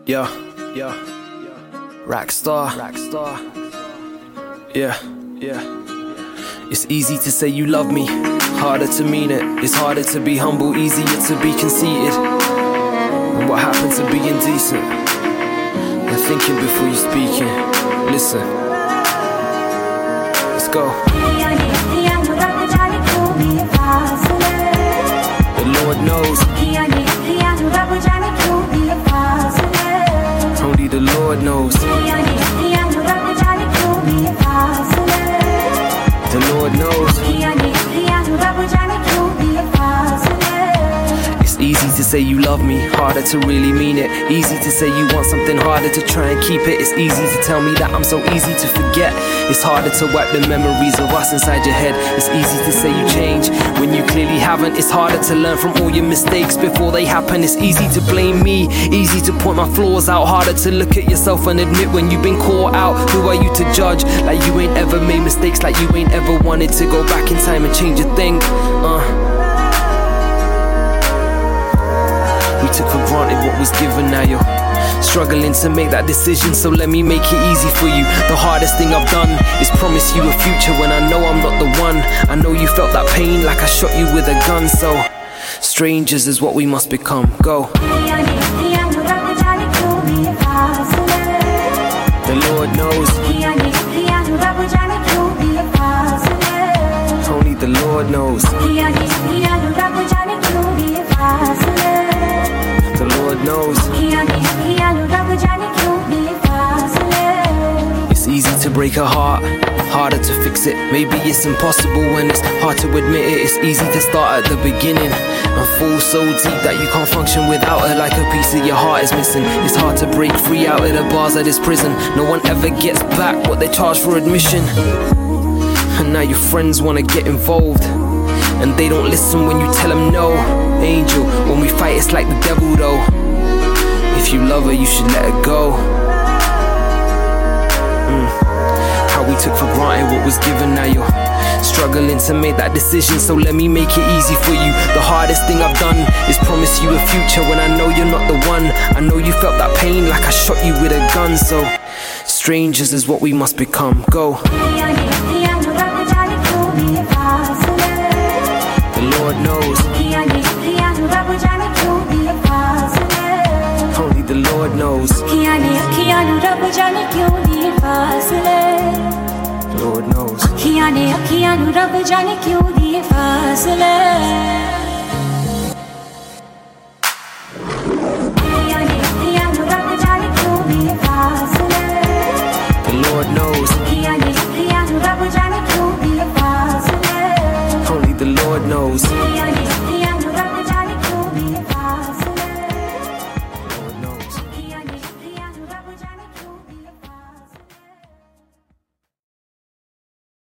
Yeah, Rockstar. Yeah. It's easy to say you love me, harder to mean it. It's harder to be humble, easier to be conceited. And what happened to being decent? And thinking before you speaking. Listen, let's go. The Lord knows. Only the Lord knows. The Lord knows. It's easy to say you love me, harder to really mean it. Easy to say you want something, harder to try and keep it. It's easy to tell me that I'm so easy to forget. It's harder to wipe the memories of us inside your head. It's easy to say you change when you clearly haven't. It's harder to learn from all your mistakes before they happen. It's easy to blame me, easy to point my flaws out. Harder to look at yourself and admit when you've been caught out. Who are you to judge? Like you ain't ever made mistakes, like you ain't ever wanted to go back in time and change a thing. We took for granted what was given, now you're struggling to make that decision, so let me make it easy for you. The hardest thing I've done is promise you a future when I know I'm not the one. I know you felt that pain like I shot you with a gun, so strangers is what we must become. Go. The Lord knows. Only the Lord knows. The Lord knows. It's easy to break a heart, harder to fix it. Maybe it's impossible when it's hard to admit it. It's easy to start at the beginning and fall so deep that you can't function without her, like a piece of your heart is missing. It's hard to break free out of the bars of this prison. No one ever gets back what they charge for admission. And now your friends wanna get involved, and they don't listen when you tell them no. Angel, when we fight it's like the devil though. If you love her you should let her go. How we took for granted what was given, now you're struggling to make that decision, so let me make it easy for you. The hardest thing I've done is promise you a future when I know you're not the one. I know you felt that pain like I shot you with a gun, so strangers is what we must become. Go. The Lord knows. Only the Lord knows. Lord knows. The Lord knows. Only the Lord knows.